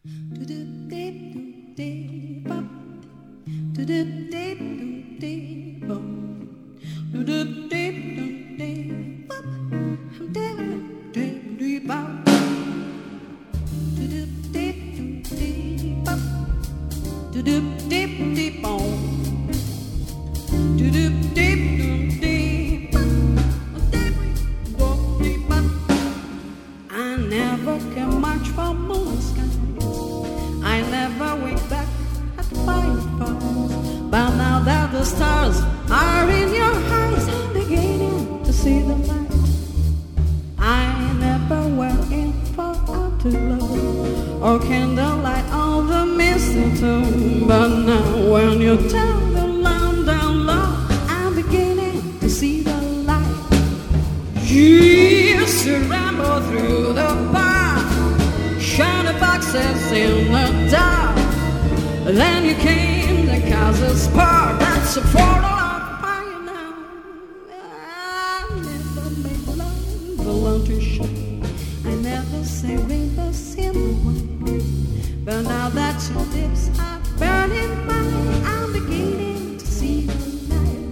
I never care much for moon skies. I never wake back at fireflies. But now that the stars are in your eyes, I'm beginning to see the light. I never went in for afterglow or candlelight on the mistletoe. But now when you tell the lamp down low, I'm beginning to see the light. You used to ramble through the park, shiny boxes in the dark. Then you came to Castle's Park. That's a portal of fire now. I never make love belong to shine. I never say rainbows in the wind. But now that your lips are burning mine, I'm beginning to see the light.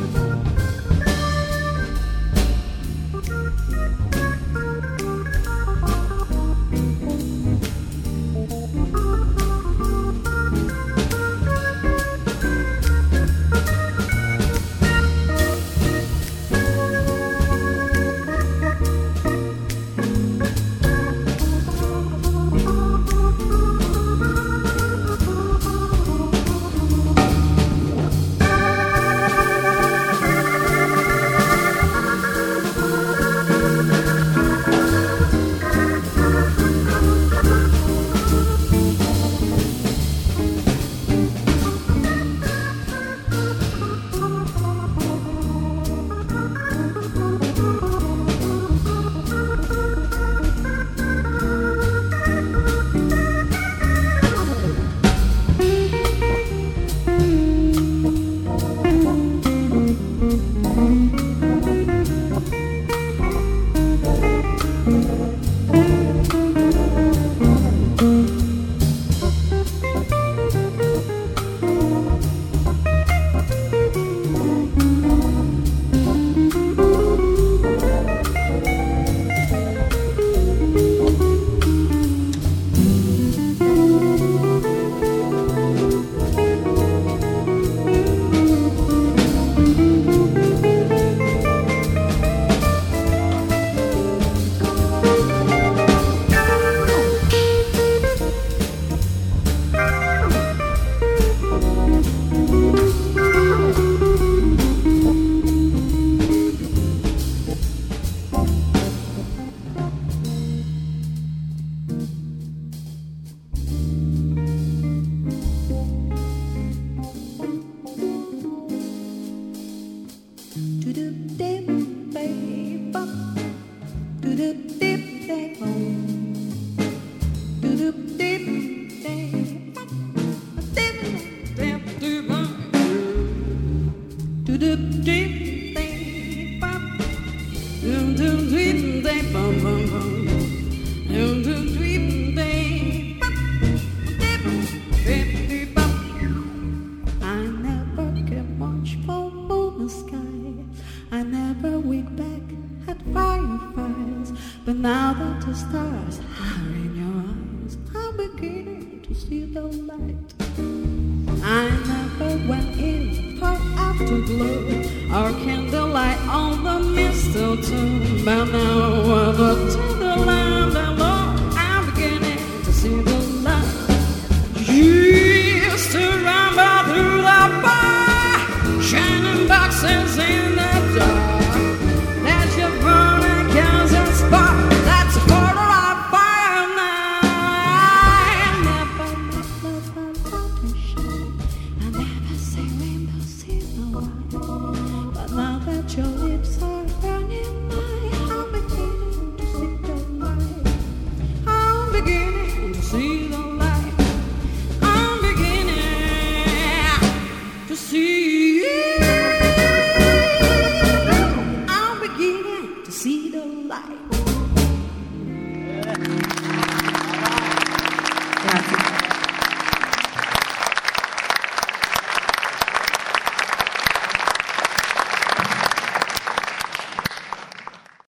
Now that the stars are in your eyes, I'm beginning to see the light. I never went in for afterglow or candlelight on the mistletoe. But now when I turn the lamp down low, I'm beginning to see the light. You used to ramble through the bar, shining boxes in the dark. That you burn a gas spark. That's a portal of fire now. I never make love about to shine. I never say rainbows in the wind. But now that your lips are burning mine, I'm beginning to see the Gracias.